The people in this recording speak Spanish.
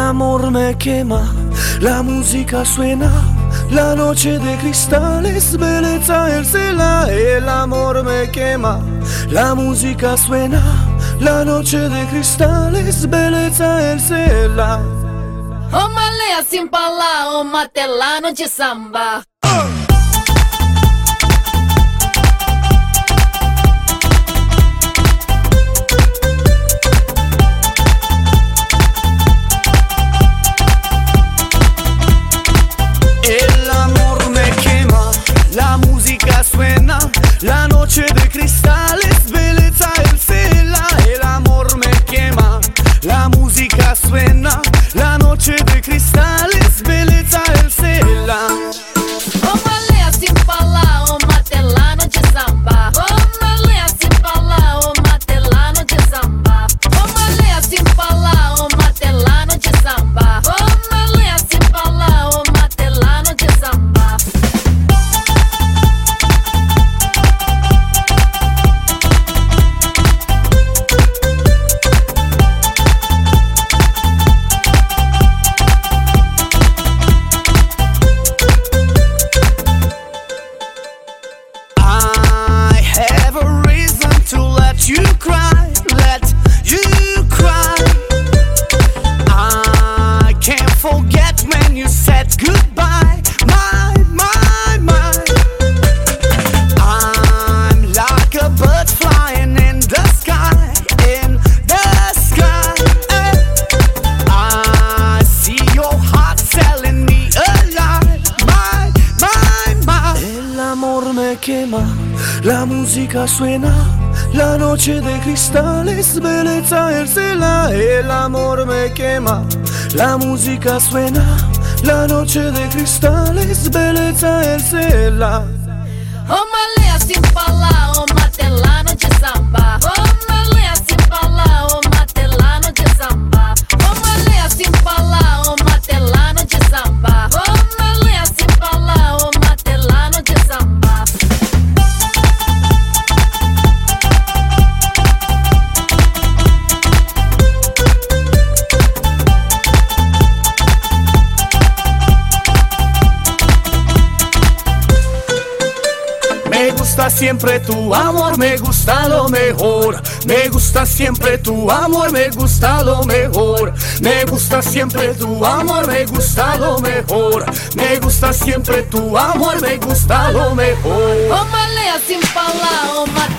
amor me quema, la música suena, la noche de cristales, belleza el cela. El amor me quema, la música suena, la noche de cristales, belleza el cela. Uma leia sem falar, uma telano de samba. El amor me quema, la música suena, la noche de cristales, belleza el cela. El amor me quema, la música suena, la noche de cristales, belleza el cela. Uma leia sem falar, uma telano de samba. Uma leia sem falar, uma telano de samba. Uma leia sem falar, uma telano de samba. Uma leia sem falar, uma telano de samba. I have a reason to let you cry, let you cry. I can't forget when you said goodbye, my. I'm like a bird flying in the sky, in the sky. I see your heart telling me a lie, my. El amor me quema, la música suena, la noche de cristales, belleza el cela. El amor me quema, la música suena, la noche de cristales, belleza el cela. Uma leia sem falar, uma telano de samba. Uma leia sem falar, uma telano de samba. Uma leia sem falar, uma telano de samba. Uma leia sem falar, uma telano de samba. Me gusta siempre tu amor, me gusta lo mejor. Me gusta siempre tu amor, me gusta lo mejor. Me gusta siempre tu amor, me gusta lo mejor. Me gusta siempre tu amor, me gusta lo mejor. Uma leia sem falar, uma